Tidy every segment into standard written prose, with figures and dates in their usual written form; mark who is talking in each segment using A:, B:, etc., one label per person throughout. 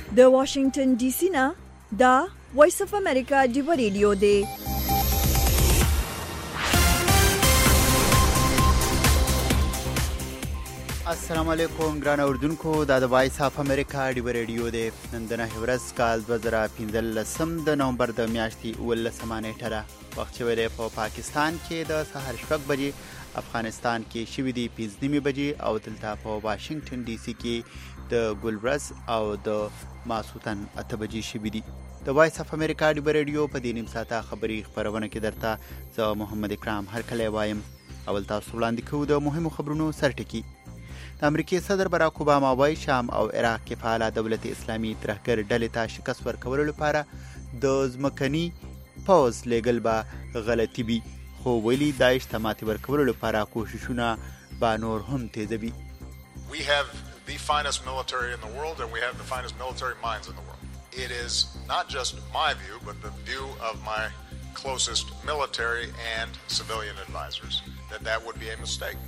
A: د واشنگټن ډي سي نه دا وایس اف امریکا ډیو ریډیو دی.
B: السلام علیکم ګران اوردونکو، دا د وایس اف امریکا ډیو ریډیو دی. نن د 9 ورځ کال 2015 د نومبر د میاشتې 19 نیټه ده. وخت شوی دی په پاکستان کې د سهار 6 بجې، افغانستان کې شوی دی 5 بجې او دلته په واشنگټن ډي سي کې د ګلورز او د ماسوتن 8 بجې شوی دی. د وایس اف امریکا ډیو ریډیو په دې نیم ساعته خبري خبرونه کې درته زه محمد اکرام هرکلی وایم. اول تاسو وړاندې کوو د مهمو خبرونو سرټکی. د امریکای صدر باراک اوباما وايي شام او عراق کې فعاله دولت اسلامي ترهګر ډلې ته شکست ورکولو لپاره د ځمکني پوځ لیږل به غلطي وي، خو ویلي داعش ته ماتې ورکولو لپاره کوششونه به نور هم تیزوي.
C: We have the finest military in the world and we have the finest military minds in the world. It is not just my view but the view of my closest military and civilian advisors that would be a mistake.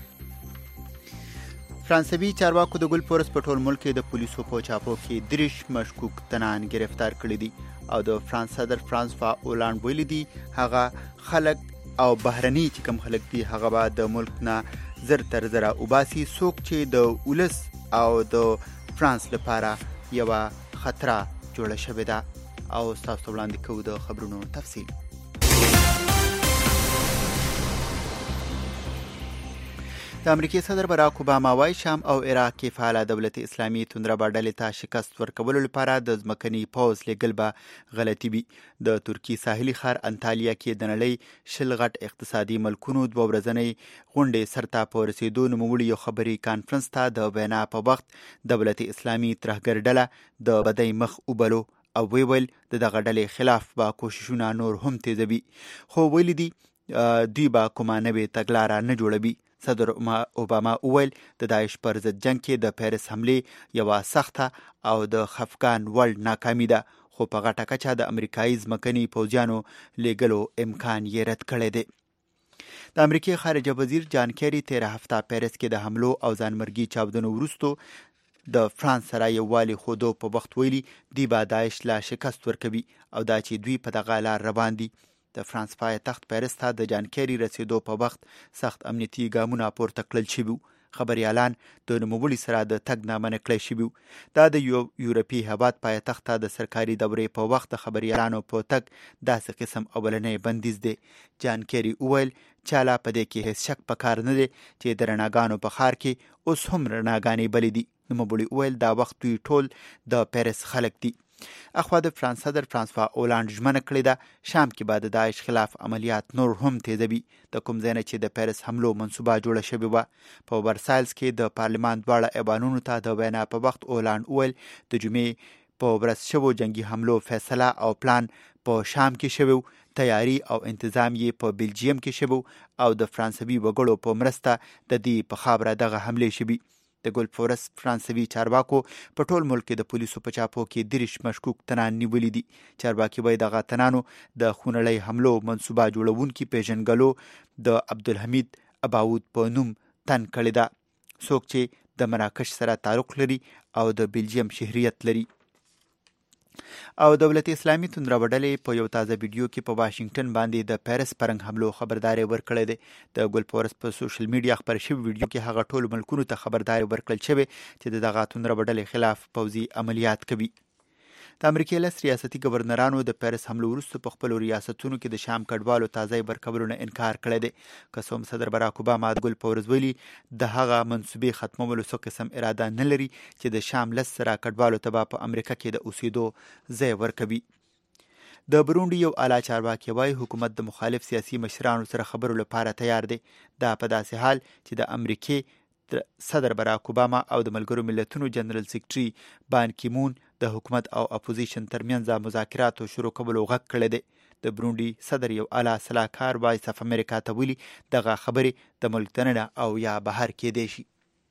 B: فرانسوي چارواکو د ګل پورس په ټول ملک کې د پولیسو په چاپو کې 30 مشکوک تنان گرفتار کړي دي او د فرانس صدر فرانسوا اولاند ویلي دي هغه خلک او بهرني چې کوم خلک دي هغه به د ملک نه زر تر زره وباسي څوک چې د ولس او د فرانس لپاره یوه خطره جوړه شوې ده. او تاسو وړاندې کوو د خبرونو تفصیل. د امریکای صدر باراک اوباما وايي شام او عراق کې فعاله دولت اسلامي توندربا ډلې ته شکست ورکولو لپاره د ځمکني پوځ لیږل به غلطي وي. د ترکیې ساحلي ښار انتالیا کې د نړۍ 10 غټ اقتصادي ملکونو 2 ورځنۍ غونډې سرته په رسېدو نوموړي یو خبري کانفرنس ته د وینا په وخت دولت اسلامي ترهګر ډله د بدۍ مخ وبلو او ویل د دغه ډلې خلاف به کوششونه نور هم تیزوي، خو ویلي دي دوی به کومه نوې تګلاره نه جوړوي. صدر اوباما وویل د داعش پر ضد جنگ کې د پیرس حملې یوه سخته او د خفګان وړ ناکامي ده، خو په غټه کچه د امریکایي ځمکني پوځیانو لیږلو امکان یې رد کړی دی. د امریکای خارجه وزیر جان کیری 13 هفته پیرس کې د حملو او ځانمرګي چاودنو وروستو د فرانس سره یووالي ښودو په وخت ویلي دوی به داعش لا شکست ورکوي او دا چې دوی په دغه لار روان دي. د فرانس پایتخت پیرس ته د جان کیری رسیدو په وخت سخت امنیتي ګامونه پورته کړل شوي. خبريالان د نوموړي سره د تګ نه منع کړی شوي. دا د یورپي هیواد پایتخت ته د سرکاري دورې په وخت د خبريالانو په تګ داسې قسم اولنی بندیز دی. جان کیری وویل چاله په دې کې هیڅ شک پکار نه دی چې د رڼاګانو په ښار کې اوس هم رڼاګانې بلې دي. نوموړي وویل دا وخت دوی ټول د پیرس خلک دي. اخوا د فرانس صدر فرانسوا اولاند ژمنه کړې ده شام کې به د داعش خلاف عملیات نور هم تیزوي. د کوم ځای نه چې د پیرس حملو منصوبه جوړه شوې وه. په ورسایلز کې د پارلمان دواړه ایوانونو ته د وینا په وخت اولاند وویل د جمعې په ورځ شوو جنگي حملو فیصله او پلان په شام کې شوی، تیاری او انتظام یې په بلجیم کې شوی او د فرانسوي وګړو په مرسته د دې په خاوره دغه حملې شوي. د ګل فورس فرانسوي چارواکو په ټول ملک کې د پولیسو په چاپو کې 30 مشکوک تنان نیولي دي. چارواکي وایي دغه تنانو د خونړۍ حملو منصوبه جوړونکي پیژنګلو د عبدالحمید اباود په نوم تن کړې ده، څوک چې د مراکش سره تعلق لري او د بلجیم شهریت لري. او دولت اسلامي توندربا ډلې په یو تازه ویډیو کې په واشنگټن باندې د پیرس پرنګ حملو خبرداري ورکړې ده. د ګل پورس په سوشل میډیا خبر شوی ویډیو کې هغه ټول ملکونو ته خبرداري ورکړل شوی چې دغه توندربا ډلې خلاف پوځي عملیات کوي. د امریکای لس ریاستي گورنرانو د پیرس حملو وروسته په خپلو ریاستونو کې د شام کډوالو تازه ورکولو نه انکار کړی دی. که څه هم صدر باراک اوباما د ګل پورس ویلي د هغه منصوبې ختمولو څه قسم اراده نه لري چې د شام لس زره کډوالو ته به په امریکا کې د اوسېدو ځای ورکوي. د برونډي یو اعلی چارواکي وایي حکومت د مخالف سیاسي مشرانو سره خبرو لپاره تیار دی. دا په داسې حال چې د امریکای صدر باراک اوباما او د ملګرو ملتونو جنرال سیکرټري بان کیمون د حکومت او اپوزیشن ترمنځ مذاکراتو شروع کولو غږ کړی دی. د برونډي صدر یو اعلی سلاکار وایس اف امریکا ته ویلي دغه خبرې د ملک دننه او یا بهر کېدی شي.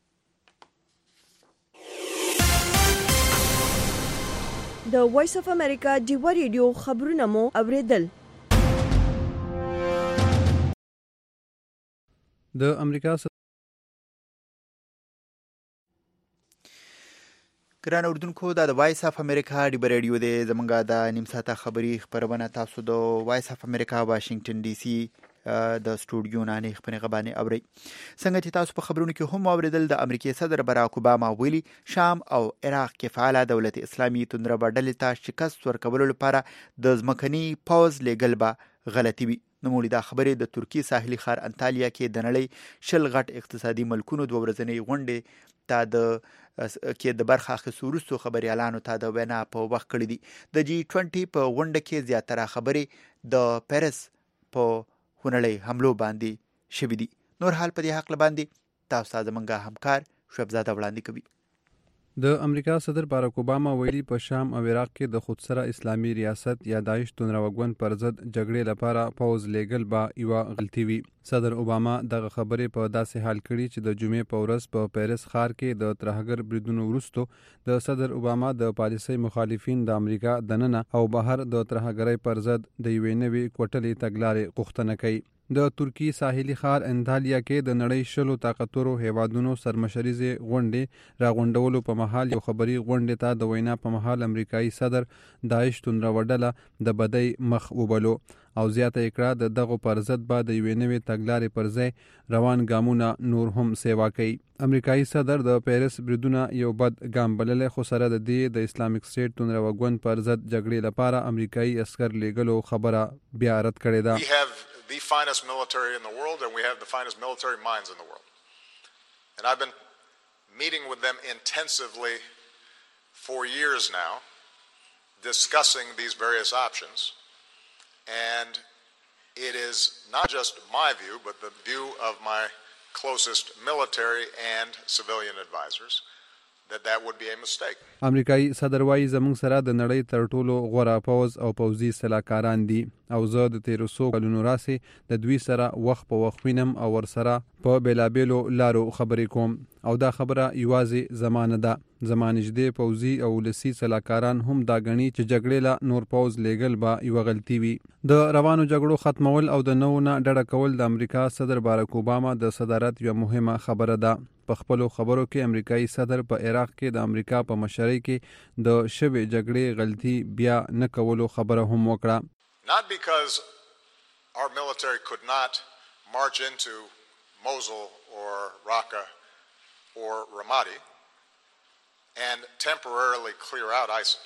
A: د وایس اف امریکا ډیو ریډیو خبرونه مو اوریدل.
D: د امریکا
B: ګران اردوونکو دا د وایس اف امریکا ډیبر ریډیو دی زمونږه د نیم ساعته خبري خبرونه تاسو د وایس اف امریکا واشنگټن ډي سي د سټوډیو نه نه خبرونه غباني اوري څنګه چې تاسو په خبرونو کې هم اوریدل د امریکای صدر باراک اوباما ویلي شام او عراق کې فعال دولت اسلامي توندره ډلې ته شکست ورکولو لپاره د ځمکني پوز لګل به غلطي وي نوموړي دا خبرې د ترکی ساحلي ښار انتالیا کې د نړۍ شل غټ اقتصادي ملکونو دوه ورځنۍ غونډې ته د برخه اخیستو وروسته خبريالانو ته د وینا په وخت کړی دي د G20 په غونډه کې زیاتره خبرې د پیرس په هنړۍ حملو باندې شوې دي نور حال په دې حق باندې تاسو زمونږه همکار شبزاده وړاندې کوي
D: د امریکا صدر باراک اوباما ویلي په شام او عراق کې د خودسره اسلامي ریاست یا داعش توندروګون پر ضد جګړې لپاره پوز لیګل با یو غلطي وي صدر اوباما دغه خبرې په داسې حال کړي چې د جمعې په ورځ په پیرس ښار کې د ترهګر بریدونو وروسته د صدر اوباما د پالیسۍ مخالفین د امریکا دننه او بهر د ترهګرۍ پر ضد د یوې نوې کوټلې تګلارې غوښتنه کوي د ترکی ساحلي ښار انتالیا کې د نړۍ شلو طاقتورو هیوادونو سرمشریزه غونډې راغونډولو په مهال یو خبري غونډې ته د وینا په مهال امریکایي صدر داعش توندروډله د بدی مخ وبلو او زیاته کړه د دغه پر ضد به د یوې نوې تګلارې پر ځای روان ګامونه نور هم سیوا کوي امریکایي صدر د پیرس بریدونه یو بد ګام بلل خو سره د دې د اسلامیک سټیټ توندروګون پر ضد جګړې لپاره امریکایي عسكر لګلو خبره بیا رد کړې ده
C: the finest military in the world, and we have the finest military minds in the world. And I've been meeting with them intensively for years now, discussing these various options. And it is not just my view, but the view of my closest military and civilian advisors, that would be a mistake.
D: امریکایي صدر وايي زموږ سره د نړۍ تر ټولو غوره پوز او پوزي سلاکاران دي او زه د 1300 کلونو راسي د دوی سره وخت په وخت وینم او ور سره په بیلابیلو لارو خبرې کوم او دا خبره یوازې زمانه ده زمانجدي پوزي او لسی سلاکاران هم دا غني چې جګړې لا نور پوز لګل با یو غلطي وي د روانو جګړو ختمول او د نوونه ډډه کول د امریکا صدر باراک اوباما د صدارت یو مهمه خبره ده په خپل خبرو کې امریکایي صدر په عراق کې د امریکا په مشرۍ کې د شوې جګړې غلطي بیا نه کولو خبره هم وکړه
C: Not because our military could not march into Mosul or Raqqa or Ramadi and temporarily clear out ISIL,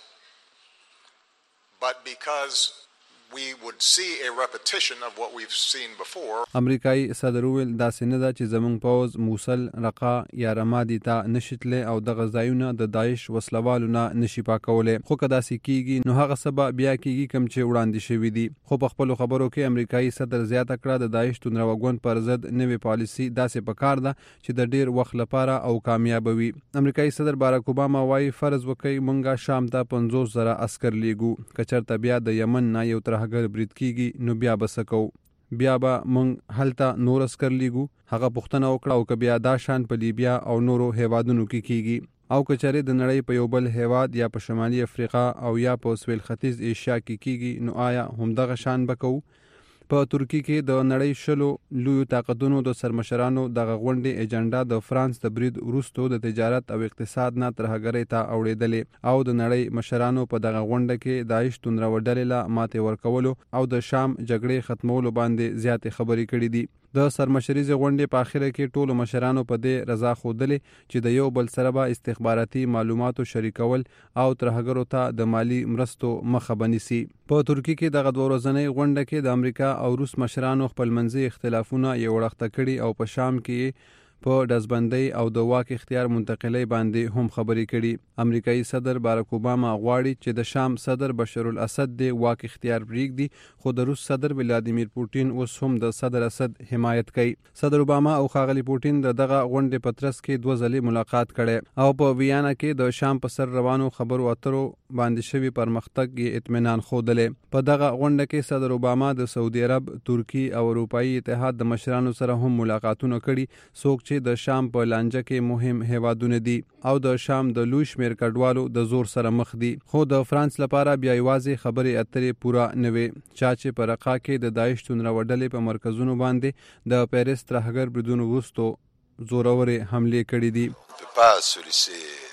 C: but because we would see a repetition of what we've seen before.
D: امریکایي صدر ویل دا سینه ده چې زمونږ پوز موصل رقا یا رمادي ته نشیتله او د غزایونه د داعش وسلوالو نه نشي پاکوله خو کدا سکیږي نو هغه سبب بیا کیږي کم چې وړاندې شوی دي خو په خپل خبرو کې امریکایي صدر زیاته کړه د داعش توندروګون پر ضد نوې پالیسی داسې پکار ده چې د ډیر وخت لپاره او کامیاب وي امریکایي صدر باراک اوباما وايي فرض وکړي مونږه شام ته 50,000 عسكر لیګو کچرته بیا د یمن نه یو اگر برید کیږي نو بیا بسکو بیا به مونږ هلته نور عسكر لیګو هغه پښتنه وکړه او بیا دا شان په لیبیا او نورو هیوادونو کې کیږي او کچره د نړۍ په یو بل هیواد یا په شمالي افریقا او یا په سویل ختیځ ایشیا کې کیږي نو آیا همدغه شان بکو په ترکی کې د نړۍ شلو لوی طاقتونو د سرمشرانو د غونډې ایجنډا د فرانس د برید وروسته د تجارت او اقتصاد نه ترهګرۍ ته اوړېدلې او د نړۍ مشرانو په دغه غونډه کې داعش توندروډلې لا ماته ورکولو او د شام جګړې ختمولو باندې زیاتې خبرې کړې دي د سرمشریزه غونډې په اخر کې ټولو مشرانو په دې رضا خوده چې د یو بل سره به استخباراتي معلوماتو شریکول او ترهګرو ته د مالی مرستو مخه بنسي په ترکی کې دغه دوه ورځنۍ غونډه کې د امریکا او روس مشرانو خپل منځي اختلافونه یو وړاندې کړي او په شام کې په دزبندۍ او د واک اختیار منتقلۍ باندې هم خبرې کړي امریکایي صدر باراک اوباما غواړي چې د شام صدر بشار الاسد د واک اختیار پرېږدي خو د روس صدر ولادیمیر پوتین اوس هم د صدر اسد حمایت کوي صدر اوباما او ښاغلي پوتین دغه غونډې په ترڅ کې دوه ځلې ملاقات کړي او په ویانا کې د شام په سر روانو خبرو اترو باندې شوی پرمختګ یې اطمینان خوده په دغه غونډه کې صدر اوباما د سعودي عرب ترکی او اروپאי اتحاد د مشرانو سره هم ملاقاتونه کړي څوک د شام په لانجه کې مهم هیوادونه دي او د شام د لوی شمیر کډوالو د زور سره مخ دي خو د فرانس لپاره بیا یوازې خبرې اترې پورا نه وي چې په رقا کې د داعش توندروډلې په مرکزونو باندې د پیرس ترهګر بریدونو وروسته زورورې حمله کړې دي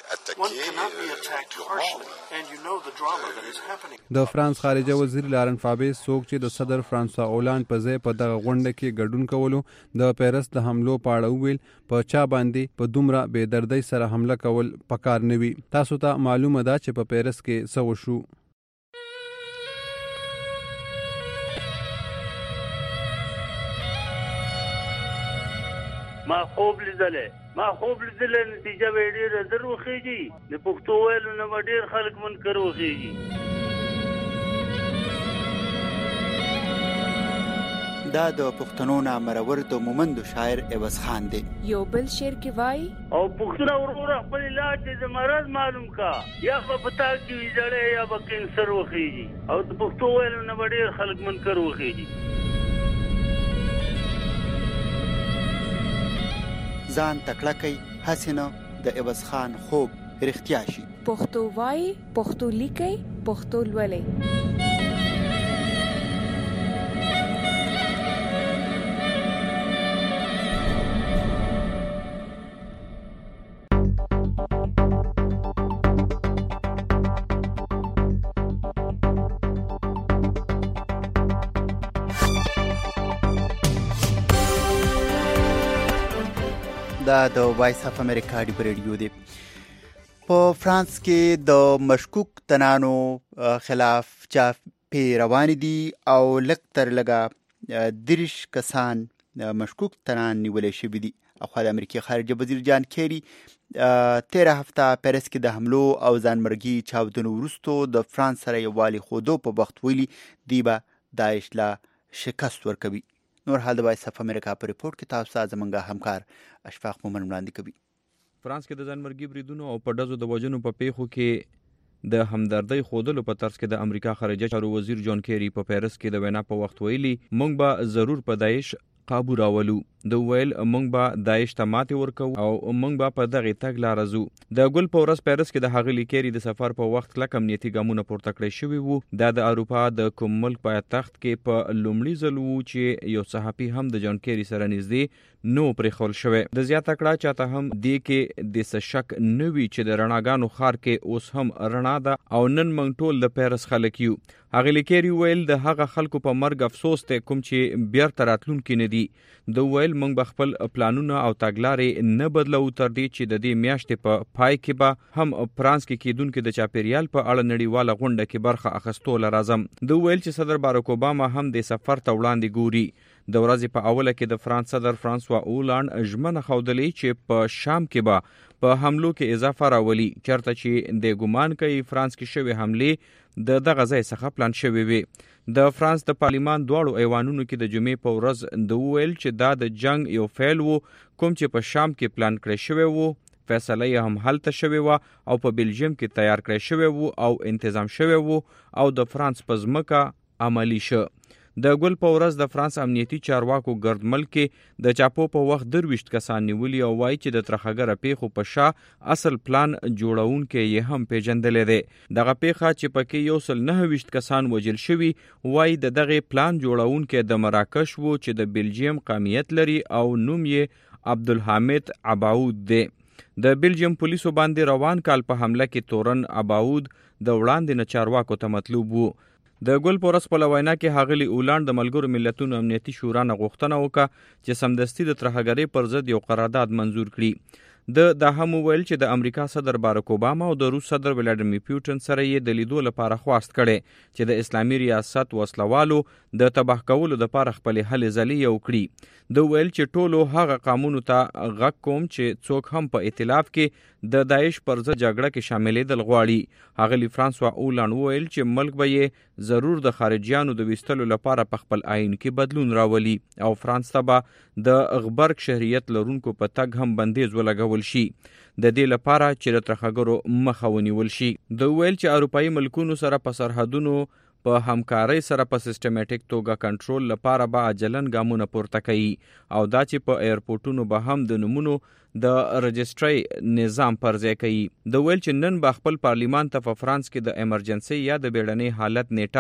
D: د فرانس خارجه وزیر لارن فابیس څوک چې د صدر فرانسوا اولان په ځای په دغه غونډه کې ګډون کولو د پیرس د حملو په اړه وویل په چا باندې په دومره بې دردۍ سره حمله کول پکار نه وي. تاسو ته معلومه ده چې په پیرس کې څه وشو.
E: ما خوب لیدلې نتیجه به ډېره زر وخیږي. د پښتو ویلو نه به ډېر خلک منکر وخیږي.
B: دا د پښتنو نامرور د مومند شاعر عوض خان دی.
F: یو بل شعر کې وای
E: او پښتون ورور خپل علاج د مرض معلوم کا یا په پتا کې ویځړې یا به کینسر وخیږي. او د پښتو ویلو نه به ډېر خلک منکر وخیږي.
B: ځان تکړه کوي حسینه د عوض خان خوب رښتیا شي.
F: پښتو وای، پښتو لیکي، پښتو لولي.
B: دا د وایس اف امریکا دی ریډیو دی. په فرانس کې د مشکوک تنانو خلاف چاپی روان دي او لکتر لګه 30 کسان مشکوک تنان نیولې شوي دي. خو د امریکای خارجه وزیر جان کیری 13 هفته پیرس کې د حملو او ځانمرګي چاودنو وروسته د فرانس سره یووالي خودو په وخت ویلي دی به داعش لا شکست ورکوي. نور حال د وایس اف امریکا په ریپورت کې تاسو ته زمونږ همکار اشفاق مومن وړاندې کوي.
G: فرانس کې د ځانمرګي بریدونو او په ډزو د وژنو په پیښو کې د همدردۍ ښودلو په طرز کې د امریکا خارجه چارو وزیر جان کیری په پیرس کې د وینا په وخت ویلي موږ به ضرور په داعش قابو راولو. د ویل موږ به داعش ته ماتې ورکو او موږ به په دغه تګ لاره ځو. د ګل په ورځ پیرس کې د ښاغلي کیری د سفر په وخت کلک امنیتي ګامونه پورته کړی شوي وو. دا د اروپا د کوم ملک پایتخت کې په لومړي ځل وو چې یو صحافي هم د جان کیری سره نږدې نو پرېښول شوی. د زیاته کړه چاته هم دې کې د څه شک نه وي چې د رڼاګانو ښار کې اوس هم رڼا ده او نن موږ ټول د پیرس خلک یو. ښاغلي کیری ویل د هغه خلکو په مرګ افسوس دی کوم چې بیرته راتلونکي نه دي. د ویل موږ به خپل پلانونه او تګلارې نه بدلو تر دې چې د دې میاشتې په پای کې به هم فرانس کې کېدونکي د چاپیریال په اړه نړیواله غونډه کې برخه اخیستو لازم. د ویل چې صدر باراک اوباما هم د سفر ته وړاندې ګوري. د ورځې په اوله کې د فرانس صدر فرانسوا اولانډ ژمنه ښودلې چې په شام کې به په حملو کې اضافه راولي چرته چې د ګمان کوي فرانس کې شوې حملې د دغه ځای څخه پلان شوې وي. د فرانس د پارلیمان دواړو ایوانونو کې د جمعې په ورځ د ویل چې دا د جنگ یو فعل وو کوم چې په شام کې پلان کړی شوی وو. فیصله یې هم هلته شوې وه او په بلجیم کې تیار کړی شوی وو او انتظام شوی وو او د فرانس په ځمکه عملی شه. د ګل په ورځ د فرانس امنیتي چارواکو ګرد ملک کې د چاپو په وخت 23 کسان نیولي او وایي چې د ترخګره پیښو په شا اصل پلان جوړونکي یې هم پیژندلې ده. دغه پیښه چې پکې 129 کسان وژل شوي وایي د دغه پلان جوړونکي د مراکش وو چې د بلجیم قومیت لري او نوم یې عبدالحمید عباود دی. د بلجیم پولیسو باندې روان کال په حمله کې تورن عباود د وړاندې نه چارواکو ته مطلوب وو. د ګل پورس په وینا کې ښاغلي اولانډ د ملګرو ملتونو امنیتي شورا نه غوښتنه وکړه چې سمدستي د ترهګرۍ پر ضد یو قرارداد منظور کړي. د هم ویل چې د امریکا صدر باراک اوباما او د روس صدر ولادیمیر پوتین سره یې د لیدو لپاره خواست کړي چې د اسلامي ریاست وسلوالو د تباه کولو لپاره خپل هلې ځلې یو کړي. د ویل چې ټولو هغه قانونو ته غږ کوم چې څوک هم په ائتلاف کې د داعش پر ضد جګړه کې شاملېدل غواړي. ښاغلي فرانسوا اولانډ ویل چې ملک به یې ضرور د خارجيانو د ویستلو لپاره په خپل آئین کې بدلون راولي او فرانس ته به د غبرګ شهریت لرونکو په تګ هم بندیز ولګول شي د دې لپاره چې د ترهګرو مخه ونیول شي. د ویل چې اروپایي ملکونو سره په سرحدونو په همکارۍ سره په سیستماتیک توګه کنټرول لپاره به عجلن ګامونه پورته کوي او دا چې په ایرپورټونو به هم د نمونو د رجسټرۍ نظام پر ځای کوي. د ویل چې نن به خپل پارلیمان ته په فرانس کې د ایمرجنسي یا د بیړنۍ حالت نیټه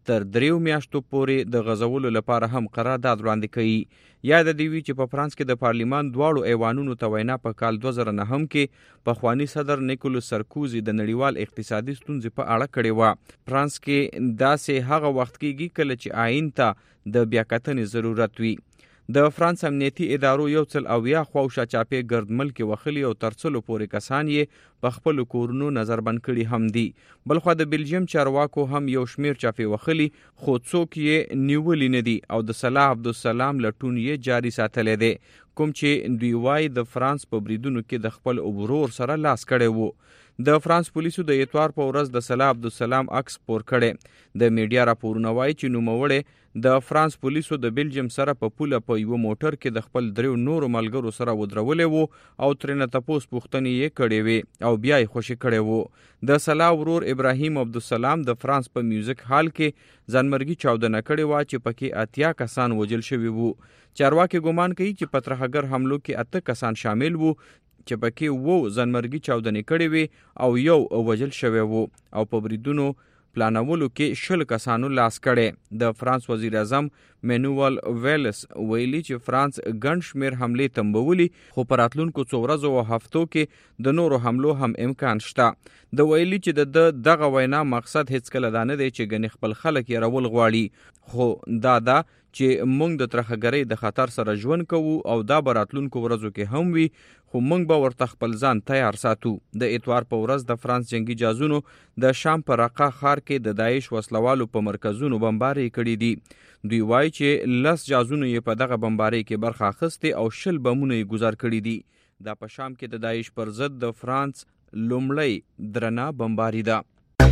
G: تر 3 میاشتو پورې د غزولو لپاره هم قرارداد وړاندې کړي. یاد دی وی چې په فرانس کې د پارلیمان دواړو ایوانونو ته وینا په کال 2009 کې پخوانی صدر نیکولس سرکوزي د نړیوال اقتصادي ستونزې په اړه کړې و. فرانس کې داسې هغه وخت کېږي کله چې آئین ته د بیاکتنې ضرورت وي. د فرانس امنیتي ادارو یو څل او یا خواوشا چاپې ګرد ملک وخلی او ترڅلو پورې کسان یې په خپل کورونو نظربند کړي هم دي. بلخو د بلجیم چارواکو هم یو شمیر چاپې وخلی خو څوک یې نیولي نه دي او د صلاح عبدالسلام لټون یې جاري ساتلی دی، کوم چې دوی وایي د فرانس په بریدونو کې د خپل ورور سره لاس کړی وو. د فرانس پولیسو د اتوار په ورځ د صلاح عبدالسلام عکس خپور کړی. د میډیا راپورونه وایي چې نوموړی د فرانس پولیسو د بلجیم سره په پوله په یو موټر کې د خپل 3 نورو ملګرو سره ودرولې وو او ترنه تپوس پوښتنې یې کړې وې او بیا یې خوشي کړې وو. د صلاح ورور ابراهیم عبدالسلام د فرانس په میوزیک هال کې ځانمرګي چاودنه کړې وه چې پکې 80 کسان وژل شوي وو. چارواکي ګمان کوي چې په ترهګر حملو کې 8 کسان شامل وو چې پکې 2 ځانمرګي چاودنې کړې وې او یو وژل شوی وو او په بریدونو پلانولو کې 10 کسانو لاس کړي. د فرانس وزیر اعظم مینوال ویلس ویلي چې فرانس ګڼ شمیر حملې تنبولي خو په راتلونکو څو ورځو او هفتو کې د نورو حملو هم امکان شته. د ویلي چې د دغه وینا مقصد هیڅکله دا نه دی چې ګنې خپل خلک یې راول غواړي، خو دا چې موږ د ترهګرۍ د خطر سره ژوند کوو او دا به راتلونکو ورځو کې هم وي، خو موږ به ورته خپل ځان تیار ساتو. د اتوار په ورځ د فرانس جنگي جازونو د شام په رقه ښار کې د داعش وسلوالو په مرکزونو بمبارۍ کړي دي. دوی وایي چې 10 جازونو یې په دغه بمبارۍ کې برخه اخیستې او 10 بمونه یې ګزار کړي دي. دا په شام کې د داعش پر ضد د فرانس لومړی درنه بمباري ده.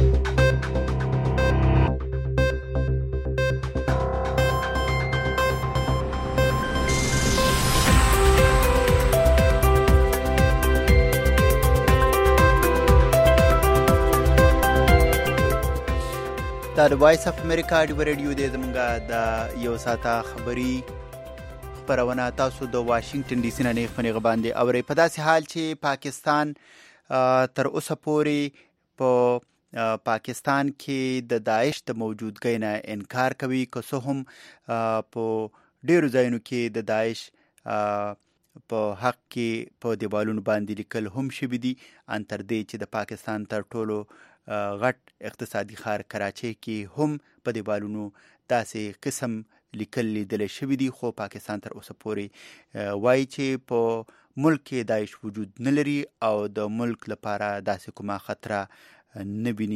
B: دا د وایس اف امریکا ډیو ریډیو دی. زمونږ د یو ساعته خبري خبرونه تاسو د واشنگټن ډي سي نه نیغ باندې اورئ. په داسې حال چې پاکستان تر اوسه پورې په پاکستان کې د داعش د موجودګۍ نه انکار کوي، که څه هم په ډیرو ځایونو کې د داعش په حق کې په دیوالونو باندې لیکل هم شوي دي، ان تر دې چې د پاکستان تر ټولو غټ اقتصادي ښار کراچۍ کې هم په دیوالونو داسې قسم لیکل لیدل شوي دي. خو پاکستان تر اوسه پورې وایي چې په ملک کې داعش وجود نه لري او د ملک لپاره داسې کومه خطره نه ویني.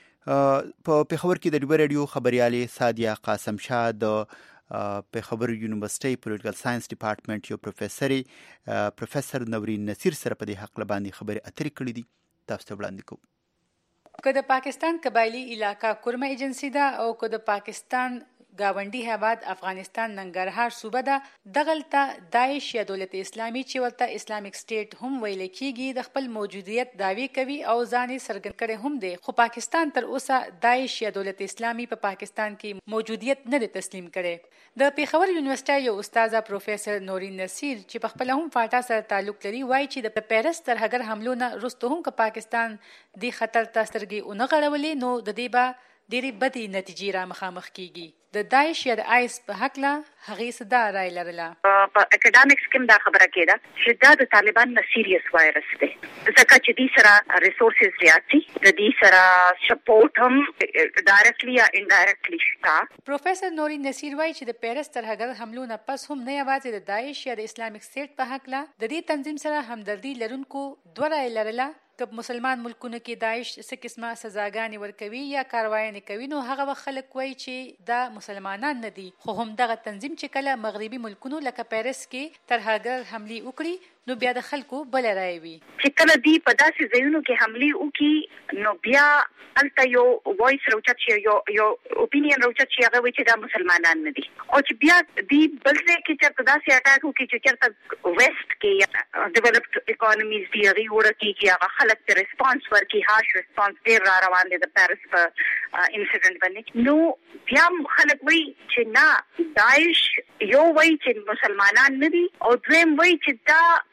B: په پېښور کې د ډیو ریډیو خبريالې سادیه قاسم شاه د پېښور یونیورسيټي پولیټیکل ساينس ډپارټمنټ یو پروفیسور نورین نصیر سره په دې حق باندې خبرې اترې کړې دي. تاسو ته وړاندې کوم.
H: که د پاکستان قبایلی علاقہ کورمه ایجنسی ده او که د پاکستان گاونډي هیواد افغانستان ننګرهار صوبه ده، دغلته داعش یا دولت اسلامي چې ورته اسلامیک سټیټ هم ویل کیږي د خپل موجودیت دعوی کوي او ځان یې څرګند کړی هم دی. خو پاکستان تر اوسه داعش یا دولت اسلامي په پاکستان کې موجودیت نه دی تسلیم کړی. د پېښور یونیورسيټي یو استاد پروفیسور نورین نصیر چې په خپل هم فاټا سره تعلق لري وایي چې د پیرس ترهګر حملو نه وروسته هم که پاکستان د خطر ته سترګې ونه غړولې نو د دې به ډېرې بدې نتیجې را مخامخ کیږي. د داعش یا د آیس په حقله هغې څه دا رای لرله.
I: په اکاډمیکس کې دا خبره کېده چې دا د طالبان نه سیریس وایرس دی، ځکه چې دې سره ریسورسز زیات دي، د دې سره سپورټ هم ډایرکټلی یا انډایرکټلی شته.
H: پروفیسور نورین نصیر وایي چې د پیرس ترهګر حملو نه پس هم نه یوازې د داعش یا د اسلامیک سټیټ په حقله د دې تنظیم سره همدردي لرونکو دوه رای لرله. که مسلمان ملکونو کې داعش څه قسمه سزاګانې ورکوي یا کاروایانې کوي نو هغه وخت خلک وایي چې دا مسلمانان نه دي، خو هم دغه تنظیم چې کله مغربي ملکونو لکه پیرس کې ترهګر حملې وکړي نو بیا د خلکو بل رای وي.
I: چې کله دی په داسې ځایونو کې حملې وکړي نو بیا هلته یو وایس راوچت شي، یو اوپینین راوچت شي، هغه وایي چې دا مسلمانان نه دي. او چې بیا دی بل ځای کې چېرته داسې اټاک وکړي چې چېرته ویسټ کې ډیولپډ اکانومیز دي هغې وړه کېږي، هغه خلک ته ریسپانس ورکړي، هاش ریسپانس ډېر را روان دی د پیرس په انسیډنټ باندې. نو بیا خلک وایي چې نه، داعش یو وایي چې مسلمانان نه دي او دویم وایي چې دا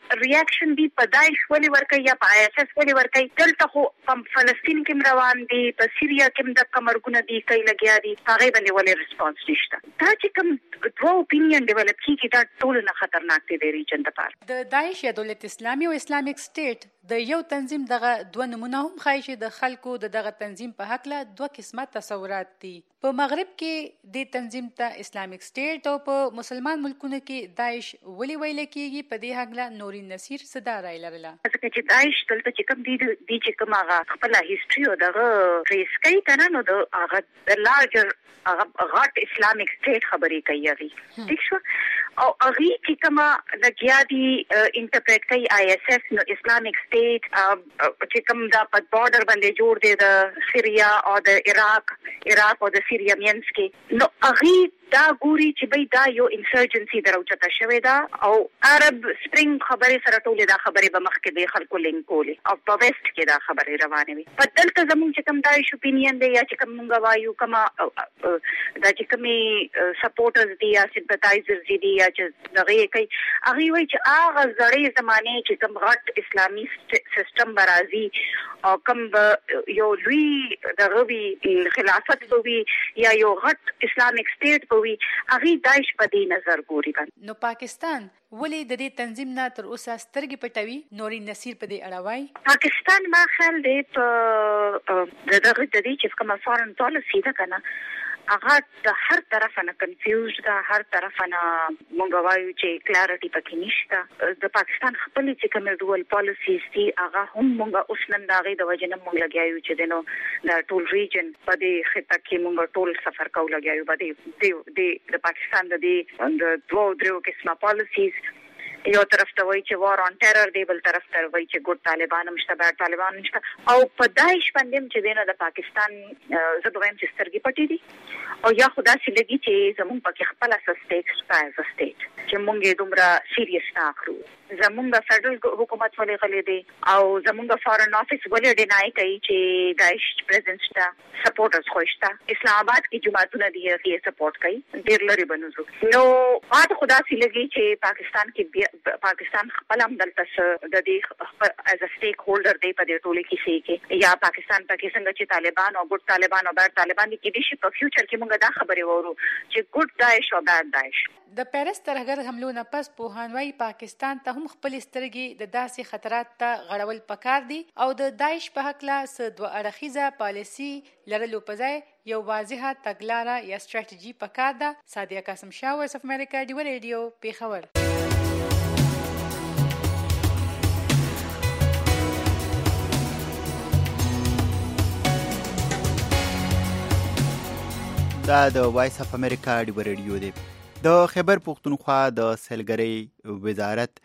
I: ریاکشن دی په داعش ولې ورکوي یا په ISIS ولې ورکوي. دلته خو په فلسطین کې روان دي، په سیریا کې د کمرګونه دي کوي لګیا دي، هغه باندې ولې ریسپانس نشته. دا چې کوم دوه اپینین ډیولپ کیږي دا ټول نه خطرناک دي د ریجن لپاره.
H: د داعش یا دولت اسلامي او اسلامیک سټیټ د یو تنظیم دغه دوه نمونه هم ښایي چې د خلکو د دغه تنظیم په هکله دوه قسمه تصورات دي. په مغرب کې د تنظیم ته اسلامیک سټیټ او په مسلمان ملکونو کې داعش ولې ویل کېږي، په دې هکله نورین نصیر صدا رای لرله.
I: ځکه چې داعش دلته چې کوم دي چې کوم هغه خپل هیستوري او دغه ریس کوي کنه، نو د هغه د لارجر هغه غټ اسلامیک سټیټ خبرې کوي هغه ٹھیک شو، او هغه چې کوم لګیا دي انټرپریټ کوي ISIS نو اسلامیک سټیټ چې کوم دا په بارډر باندې جوړ دی د سیریا او د عراق او د سیریا مینس کې، نو هغه دا ګوري چې بای دا یو انسرجنسي دروچته شوې ده او عرب سپرینګ خبرې سره ټولې دا خبرې به مخکې د خلکو لینک کولې او په ویسټ کې دا خبرې روانې وي. په دلته زموږ چې کوم داعش اپینین دی یا چې کوم موږ وایو کومه دا چې کومې سپورټرز دي یا سمپتایزرز دي یا چې دغه کوي، هغه وایي چې هغه زړې زمانې چې کوم غټ اسلامي سیستم برازي او کوم یو لوی دغه وی خلافت وي یا یو غټ اسلامیک سټیټ وي، هغه داعش په دې نظر ګوري.
H: نو پاکستان ولې د دې تنظیم نه تر اوسه سترګې پټوي؟ نورین نصیر په دې اړه وایي
I: پاکستان ما خیال دی په دغه د دې چې کومه فارن پالیسی ده کنه، هغه د هر طرف نه کنفیوزد ده، هر طرف نه مونږ وایو چې کلارټي پکې نشته. د پاکستان خپل چې کوم ډول پالیسیز دي هغه هم مونږ اوس نن دغه د وجه نه مونږ لګیایو چې دنو د ټول ریجن په دې خطه کې مونږ ټول سفر کول لګیایو باندې د پاکستان د دوه درو قسمه پالیسیز، یو طرف ته وایي چې وار آن ټیرر دی، بل طرف ته وایي چې ګډ طالبان هم شته، بیډ طالبان هم شته، او په داعش باندې چې دینه د پاکستان زه دویم چې سترګې پټې دي او یا خدا سي لګي چې زموږ پکې خپل اساس سټیټ چې مونږ دومره سیریس نه اخلو. زموږ فدرل حکومت ولې غلې دی او زموږ فارن افیس ولې ډینای کوي چې داعش پریزنس ته سپورټرز خوښتا. اسلام آباد کې جماعتونه دي چې سپورټ کوي، ډېر لري بنوزو. نو ماته خدا سي لګي چې پاکستان خپل هم دلته د دې از ا سټیک هولډر دی په دې ټولې کې کې یا پاکستان پکې څنګه چې طالبان او ګډ طالبان او بیډ طالبان دي کې دي په فیوچر کې موږ دا خبرې وورو چې ګډ داعش او بیډ داعش.
H: د پیرس ترهګر حملو نه پس پوهانوي پاکستان ته هم خپل سترګې د داسې خطرات ته غړول پکار دي او د داعش په حقله څه دوه اړخیزه پالیسي لرلو په ځای یو واضحه تګلاره یا ستراتیژي پکار ده. سادیه قاسم شاه، وایس اف امریکا، ډیو ریډیو، پیښور.
B: دا د وایس اف امریکا ډیو ریډیو دی. د خیبر پختونخوا د سیلګرۍ وزارت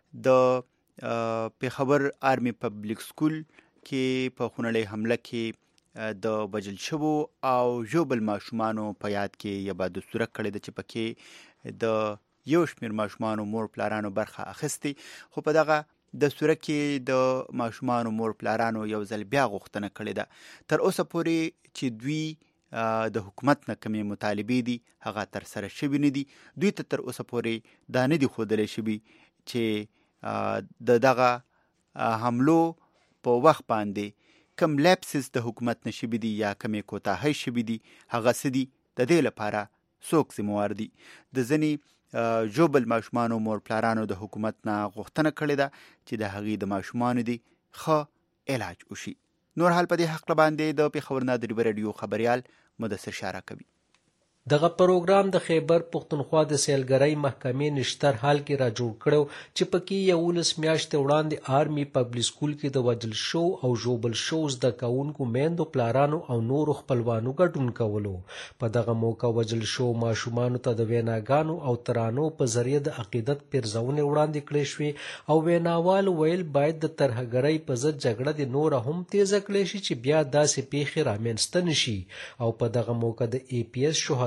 B: د پیښور آرمي پبلک سکول کې په خونړۍ حمله کې د وژل شوو او ژوبل ماشومانو په یاد کې یوه دستوره کړې ده چې پکې د یو شمېر ماشومانو مور پلارانو برخه اخیستې، خو په دغه دستوره کې د ماشومانو مور پلارانو یو ځل بیا غوښتنه کړې ده تر اوسه پورې چې دوی د حکومت نه کمې مطالبې دي هغه تر سره شوي نه دي. دوی ته تر اوسه پورې دا نه دي ښودلی شوي چې د دغه حملو په وخت باندې کم لیپسز د حکومت نه شوي دي یا کمې کوتاهۍ شوي دي، هغه څه دي، د دې لپاره څوک ذمهوار دي. د ځینې ژوبل ماشومانو مور پلارانو د حکومت نه غوښتنه کړې ده چې د هغې د ماشومانو دي ښه علاج وشي. نور حال په دې حق باندې د پیښور نه د ډیو ریډیو خبريال مدثر شارع کوي.
J: دغه پروګرام د خیبر پختونخوا د سیلګرۍ محکمې نشتر حال کې را جوړ کړو چې پکې 11 میاشتې وړاندې آرمي پبلک سکول کې د وژل شو او ژوبل شو زده کوونکو میندو پلارانو او نورو خپلوانو ګډون کولو. په دغه موقع وژل شو ماشومانو ته د ویناګانو او ترانو په ذریعه د عقیدت پیرزونې وړاندې کړې شوې او ویناوال ویل باید د ترهګرۍ په ضد جګړه د نور هم تیزه کړې شي چې بیا داسې پیښې رامنځته نشي. او په دغه موقع د APS شهدا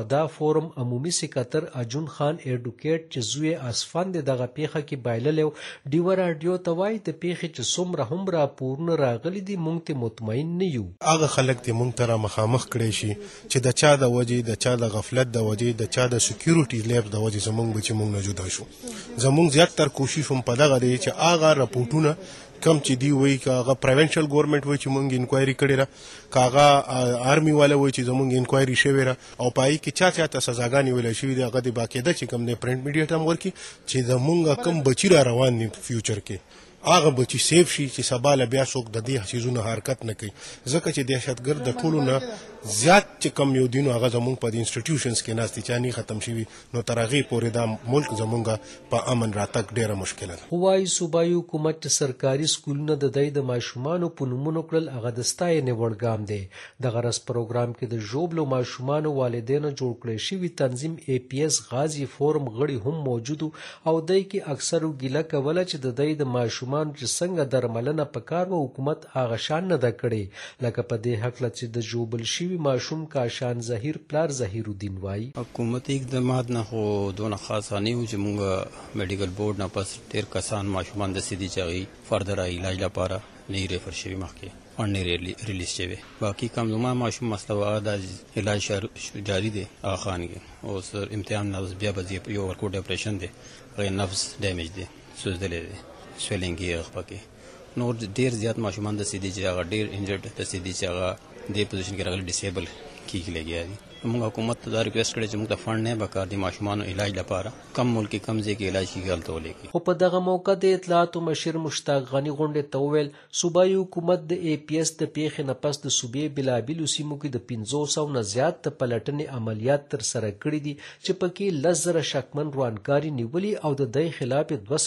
J: دا فورم عمومي سکاتر اجون خان ایډوکیټ چې زوی اسفند دغه پیخه کې بایللو ډیو رادیو توای د پیخه چې څومره هم راپورونه راغلي دي مونږ ته مطمئن نه یو.
K: هغه خلک ته مونږ ته مخامخ کړي شي چې د چا د وجې د چا د غفلت د وجې د چا د سکیورټي لیب د وجې زمونږ به چې مونږ نه جدا شو. زمونږ زیات تر کوشش هم په دغه دی چې هغه راپورټونه کم چې دی وایي که هغه پروینشل ګورنمنټ وایي چې مونږ انکوایري کړې ده که هغه آرمي والا وایي چې زمونږ انکوایري شوې ده او په هغې کې چا ته سزاګانې ویلی شوي دي هغه د باقاعده چې کوم دی پرنټ میډیا ته هم ورکړي چې زمونږ کم بچي را روان دي فیوچر کې هغه بچي سیف شي چې سبا له بیا څوک د دې چیزونو حرکت نه کوي ځکه چې دهشتګرد د ټولو نه زیات چې کم یو دینو هغه زمونږ په انسټیټیوشنز کې ناستې چاني ختم شوي نو تر هغې پورې دا ملک زمونږ په امن راتګ ډېره مشکله ده.
J: وایي صوبایي حکومت چې سرکاري سکولونه د دوی د ماشومانو په نومونو کړل هغه د ستاینې وړ ګام دی. دغه ورځ پروګرام کې د ژوبلو ماشومانو والدینو جوړ کړی شوي تنظیم APS غازي فورم غړي هم موجود او دوی کې اکثرو ګیله کوله چې د دوی د ماشومانو چې څنګه درملنه پکار و حکومت هغه شان نه ده کړې لکه په دې هکله چې د ژوبل شوي ماشوم کاشان ظهیر پلار ظهیر الدین وایي
L: حکومتي اقدامات نه خو دونه خاص نه و چې موږ میډیکل بورډ نه پس ډېر کسان ماشومان د سیدي چاغي فردر علاج لپاره نه ریفر شوي مخکې او نه ریلیز شوي باقي کم زما ماشوم مستوى د علاج جاری دی هغه خان کې او امتحان نفس بیا به یو ورکوټ اپریشن دی هغه نفس ډیمیج دی سوزدلې دی سویلینګ یې هغه نور ډېر زیات ماشومان د سیدي چې هغه ډېر انجرډ د سیدي چې هغه دې پوزیشن کې راغلي ډیسیبل کیږي لګیا دي. موږ حکومت ته دا ریکویسټ کړی چې موږ ته فنډ نه بکار دي ماشومانو علاج لپاره کم ملک کم ځای کې علاج کیږي هلته ولګي.
J: خو په دغه موقع د اطلاعاتو مشر مشتاق غني غونډې ته وویل صوبایي حکومت د APS د پیښې نه پس د صوبې بېلابېلو سیمو کې د 500 نه زیات د پلټنې عملیات ترسره کړي دي چې پکې 10,000 شکمن روانکاري نیولي او د دوی خلاف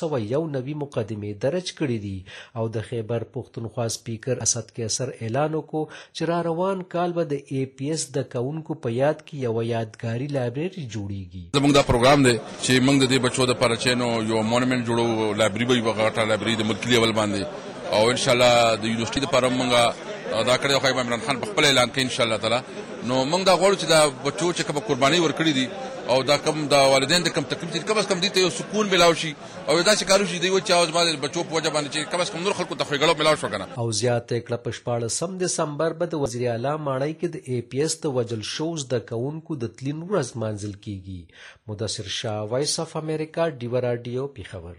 J: 201 مقدمې درج کړي دي او د خیبر پښتونخوا سپیکر اسد کیسر اعلان وکړ چې را روان کال به د APS د کونکو په یاد کې یو یادګاري لایبرری جوړیږي.
M: زموږ دا پروګرام دی چې موږ د دې بچو د لپاره چې نو یو مونومنت جوړو لایبرری به وغاټه لایبرری د ملکي لیول باندې او ان شاء الله د یونیورسيټي لپاره موږ دا کړی خو عمران خان په خپل اعلان کې ان شاء الله تعالی نو موږ دا غواړو چې دا بچو چې کوم قرباني ورکړي دي او دا کم دا والدین د کم تکلیف چې کم از کم دي ته یو سکون ملاوي شي او دا چې کارو شي دی و چې اوس باندې بچو په وجه باندې چې کم از کم نور خلکو ته فایده ملاوي شو کنه
J: او زیات کړه په 14 دسمبر به د وزیر اعلی ماڼۍ کې د APS د وجل شوز د کونکو د تلین ورځ منځل کیږي. مدثر شاه وایس اف امریکا ډیو رادیو پیښور.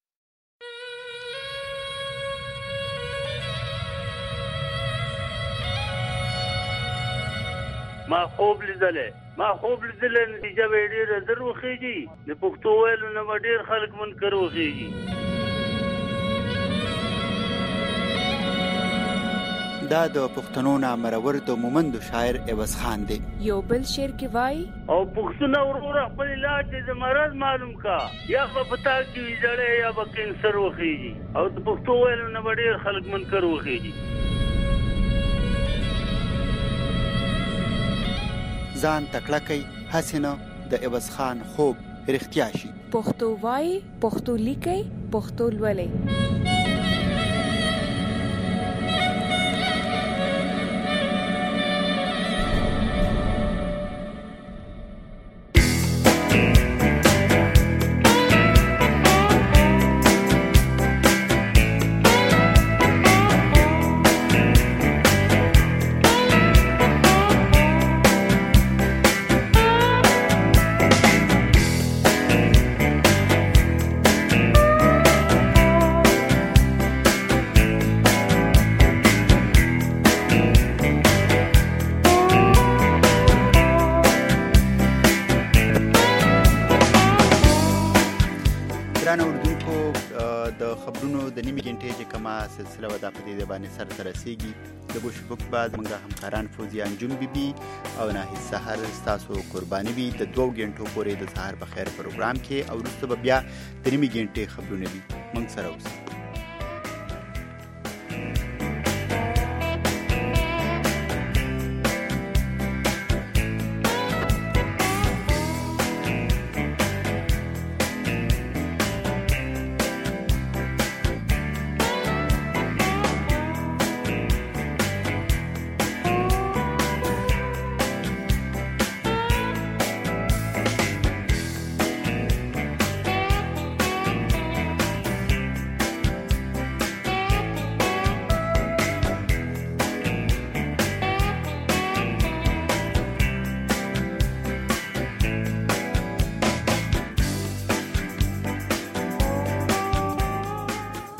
E: ما خوب لیدلې نتیجه به ډېره زر وخېږي د پښتو ویلو نه به ډېر خلک منکر وخېږي.
B: دا د پښتنو نامرور د مومندو شاعر عوض خان دی.
F: یو بل شعر کې وایي
E: او پښتون ورور خپل علاج د مرض معلوم کا یا په پتا کې ویځړې یا به کینسر وخېږي او د پښتو ویلو نه به ډېر خلک منکر وخېږي.
B: ځان تکړه کوي هسې نه د عوض خان خوب رښتیا شي.
F: پښتو وایي پښتو لیکي پښتو لولئ.
B: سلسله ودا په دې باندې سره رسیږي. د ګوش بوک بعد موږ همکاران فوزیه انجم بیبي او ناهید سحر تاسو قرباني وي د 2 غنټو پورې د سحر په خیر پروګرام کې او وروسته بیا د نیمه غنټې خبرونه دي. موږ سره اوسئ.